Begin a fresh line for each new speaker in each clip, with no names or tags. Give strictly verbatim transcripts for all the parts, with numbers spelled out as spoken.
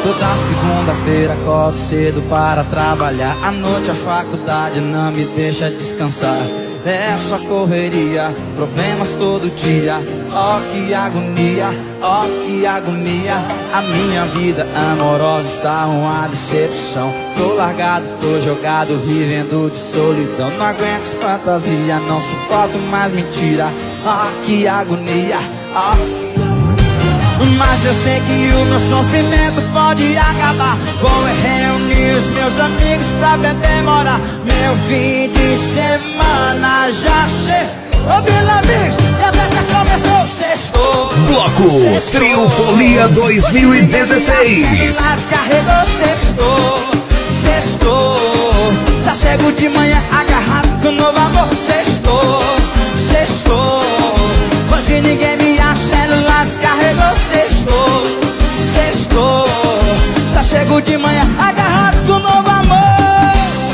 Toda segunda-feira acordo cedo para trabalhar. À noite a faculdade não me deixa descansar. É só correria, problemas todo dia. Oh, que agonia, oh, que agonia. A minha vida amorosa está uma decepção. Tô largado, tô jogado, vivendo de solidão. Não aguento essa fantasia, não suporto mais mentira. Oh, que agonia, oh. Mas eu sei que o meu sofrimento pode acabar. Vou reunir os meus amigos pra beber morar. Meu fim de semana já chegou. Ô, meus amigos, e a festa começou. Sextou.
Bloco Trio Folia dois mil e dezesseis.
Descarregou, sextou, sextou. Só chego de manhã agarrado com novo amor. Sextou, sextou. Hoje ninguém me acha, celular descarregou. Sextou, sextou. Só chego de manhã agarrado com novo amor.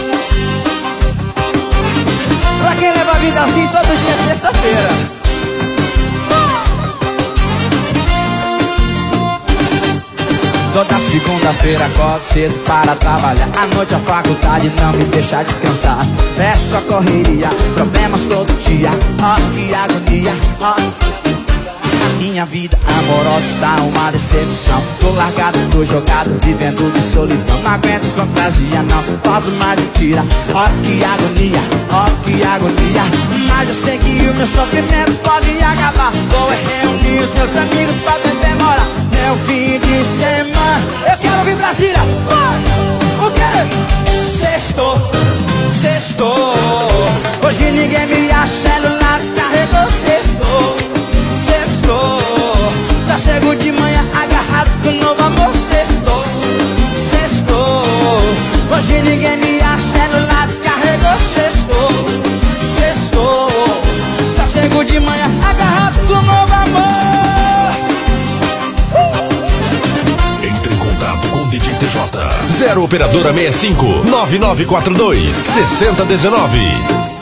Pra quem leva a vida assim, todo dia é sexta-feira. Toda segunda-feira acordo cedo para trabalhar. À noite a faculdade não me deixa descansar. É só correria, problemas todo dia. Oh, que agonia, oh. A minha vida amorosa está uma decepção. Tô largado, tô jogado, vivendo de solidão. Não aguento fantasia, não suporto mais mentira. Oh, que agonia, oh, que agonia. Mas eu sei que o meu sofrimento pode acabar. Vou reunir os meus amigos pra beber morar. Meu fim de semana, eu quero ouvir Brasília. Oh, o quê? Sextou, sextou. Hoje ninguém me acha, celular descarregou. Sextou, sextou. Já chego de manhã agarrado com novo amor. Sextou, sextou. Hoje ninguém me acha, celular descarregou. Sextou, sextou. Já chego de manhã agarrado com novo amor.
Entre em contato com o D J T J. zero operadora sessenta e cinco, nove nove quatro dois, sessenta dezenove.